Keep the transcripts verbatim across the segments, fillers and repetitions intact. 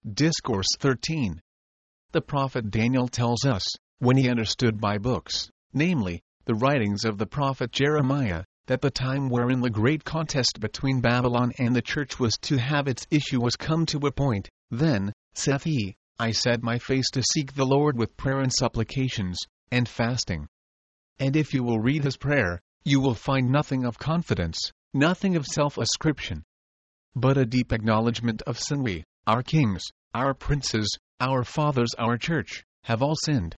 Discourse thirteen. The prophet Daniel tells us, when he understood by books, namely, the writings of the prophet Jeremiah, that the time wherein the great contest between Babylon and the church was to have its issue was come to a point. Then, saith he, I set my face to seek the Lord with prayer and supplications, and fasting. And if you will read his prayer, you will find nothing of confidence, nothing of self-ascription, but a deep acknowledgement of sin. We, our kings, our princes, our fathers, our church, have all sinned,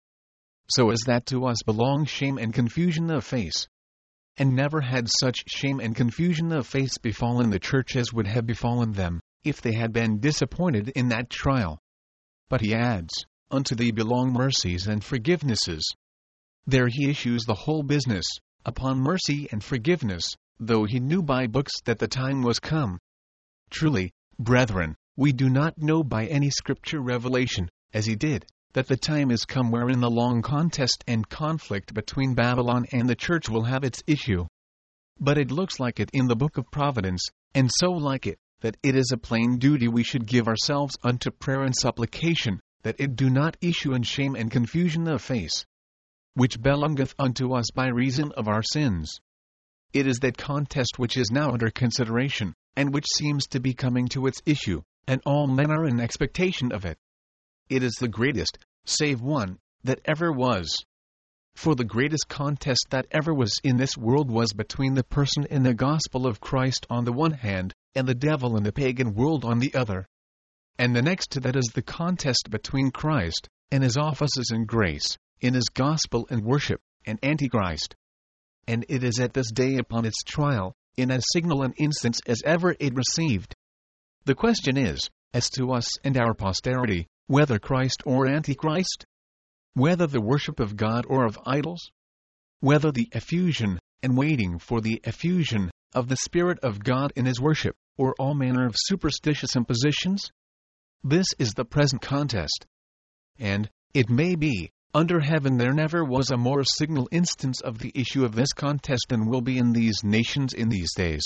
so as that to us belong shame and confusion of face. And never had such shame and confusion of face befallen the church as would have befallen them, if they had been disappointed in that trial. But he adds, unto thee belong mercies and forgivenesses. There he issues the whole business, upon mercy and forgiveness, though he knew by books that the time was come. Truly, brethren, we do not know by any scripture revelation, as he did, that the time is come wherein the long contest and conflict between Babylon and the church will have its issue. But it looks like it in the book of Providence, and so like it, that it is a plain duty we should give ourselves unto prayer and supplication, that it do not issue in shame and confusion of face, which belongeth unto us by reason of our sins. It is that contest which is now under consideration, and which seems to be coming to its issue, and all men are in expectation of it. It is the greatest, save one, that ever was. For the greatest contest that ever was in this world was between the person and the gospel of Christ on the one hand, and the devil and the pagan world on the other. And the next to that is the contest between Christ, and his offices and grace, in his gospel and worship, and Antichrist. And it is at this day upon its trial, in as signal an instance as ever it received. The question is, as to us and our posterity, whether Christ or Antichrist? Whether the worship of God or of idols? Whether the effusion, and waiting for the effusion, of the Spirit of God in his worship, or all manner of superstitious impositions? This is the present contest. And, it may be, under heaven there never was a more signal instance of the issue of this contest than will be in these nations in these days.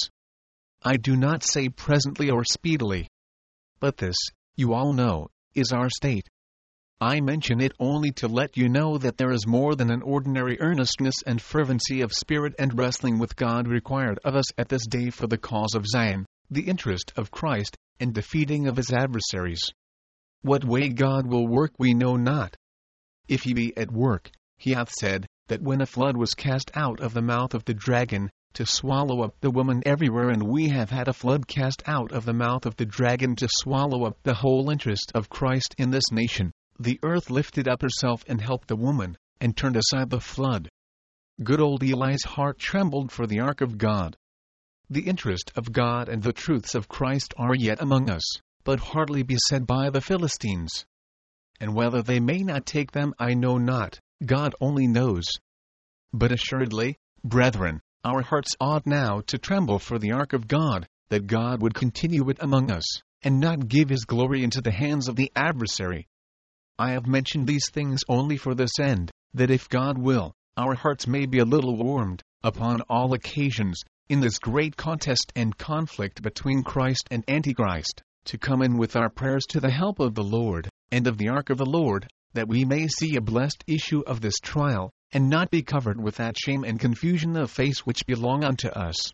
I do not say presently or speedily. But this, you all know, is our state. I mention it only to let you know that there is more than an ordinary earnestness and fervency of spirit and wrestling with God required of us at this day for the cause of Zion, the interest of Christ, and defeating of his adversaries. What way God will work we know not. If he be at work, he hath said, that when a flood was cast out of the mouth of the dragon, to swallow up the woman everywhere, and we have had a flood cast out of the mouth of the dragon to swallow up the whole interest of Christ in this nation, the earth lifted up herself and helped the woman, and turned aside the flood. Good old Eli's heart trembled for the ark of God. The interest of God and the truths of Christ are yet among us, but hardly beset by the Philistines. And whether they may not take them I know not, God only knows. But assuredly, brethren, our hearts ought now to tremble for the ark of God, that God would continue it among us, and not give his glory into the hands of the adversary. I have mentioned these things only for this end, that if God will, our hearts may be a little warmed, upon all occasions, in this great contest and conflict between Christ and Antichrist, to come in with our prayers to the help of the Lord, and of the ark of the Lord, that we may see a blessed issue of this trial, and not be covered with that shame and confusion of face which belong unto us.